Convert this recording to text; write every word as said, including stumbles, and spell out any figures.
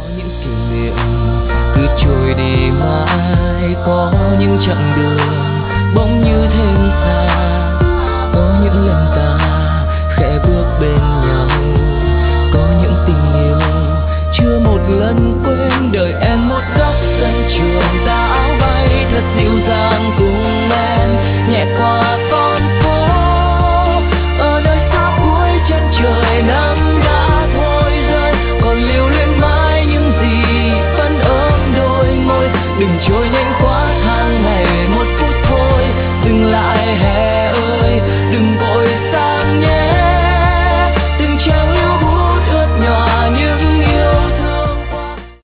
những kỷ niệm cứ trôi đi mãi, có những chặng đường bỗng như thêm xa.